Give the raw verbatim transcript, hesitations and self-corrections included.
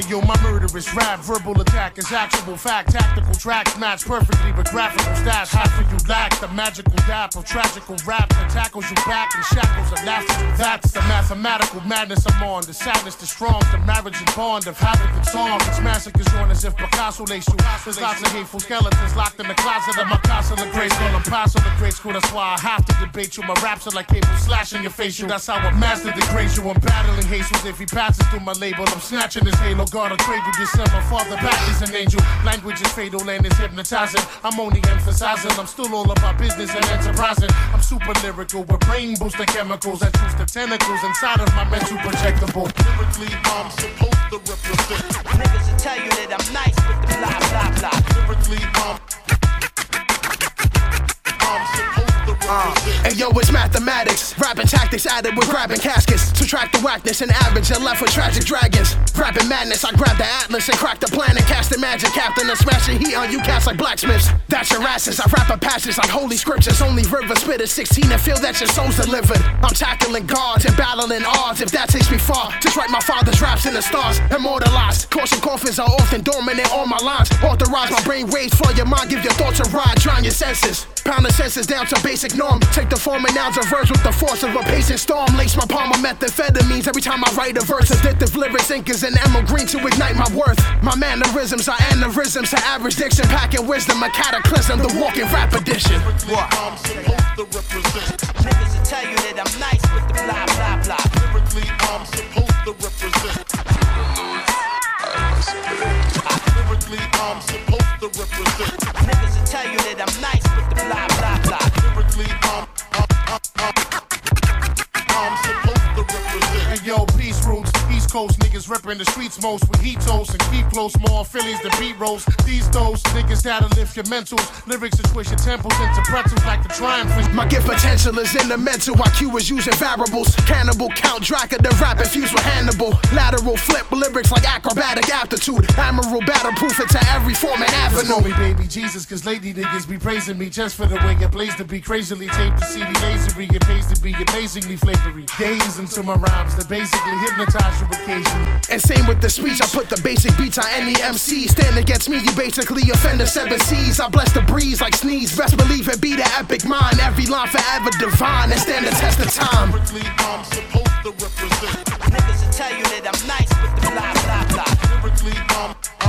yo, my murderous rap, verbal attack is actual fact. Tactical tracks match perfectly with graphical stats. Half of you lack the magical dap of tragical rap that tackles you back in shackles of laughter. That's the mathematical madness I'm on. The sadness, the strong, the marriage and bond of havoc and song. It's massacres on as if Picasso laced you. There's lots of hateful skeletons locked in the closet of my castle of grace. Call them pass on the grade school, that's why I have to debate you. My raps are like cable slashing your facial. That's how a master degrades you. I'm battling Jesus. If he passes through my label, I'm snatching his halo. God, I cradle you, send my father back is an angel. Language is fatal and it's hypnotizing. I'm only emphasizing, I'm still all about business and enterprising. I'm super lyrical with brain boosting chemicals that choose the tentacles inside of my mental projectable. Lyrically, I'm supposed to represent. Niggas will tell you that I'm nice with the blah, blah, blah. Lyrically, I'm, I'm supposed to represent. Hey yo, it's mathematics. Rapping tactics added with grabbing caskets. Subtract the whackness and average and left with tragic dragons. Rapping madness, I grab the atlas and crack the planet. Casting magic, captain and smashing heat on you cats like blacksmiths. That's your asses, I rap a passage like holy scriptures. Only river spit at sixteen and feel that your soul's delivered. I'm tackling gods and battling odds if that takes me far. Just write my father's raps in the stars, immortalized. Caution coffins are often dormant in all my lines. Authorize my brain waves, flood your mind, give your thoughts a ride. Drown your senses, pound the senses down to basic norm. Take the form and nouns of verbs with the force of a pacing storm. Lace my palm with methamphetamines every time I write a verse. Addictive lyrics, inkers, and emerald green to ignite my worth. My mannerisms are aneurysms to average diction, packing wisdom, a cataclysm, the walking rap edition. What? I'm supposed to represent. Niggas will tell you that I'm nice with the blah, blah, blah. Lyrically, I'm supposed to represent. Lyrically, I'm supposed to represent. Niggas will tell you that I'm nice with the blah, blah, blah. Lyrically, I'm, I'm, I'm, I'm, I'm supposed to represent. And yo, peace roots, East Coast niggas ripping the streets most with heat toast and keep close. More Phillies than beat rolls. These those niggas that'll lift your mentals. Lyrics will twist your temples into pretzels like the triumph. My gift potential is in the mental. I Q is using variables. Cannibal, Count Dracula, the rap infused with Hannibal. Lateral flip lyrics like acrobatic aptitude. Admiral battleproof into every form and avenue. Know me, baby Jesus, cause lady niggas be praising me just for the way it plays to be crazily taped to C D lasery. It pays to be amazingly flavory. Gaze into my rhymes that basically hypnotize you occasionally. And same with the speech, I put the basic beats on any M C. Stand against me, you basically offend the seven C's. I bless the breeze like sneeze. Best believe it be the epic mind. Every line forever divine and stand the test of time. Lyrically, I'm supposed to represent. Niggas will tell you that I'm nice with the blah, blah, blah. Lyrically, I'm,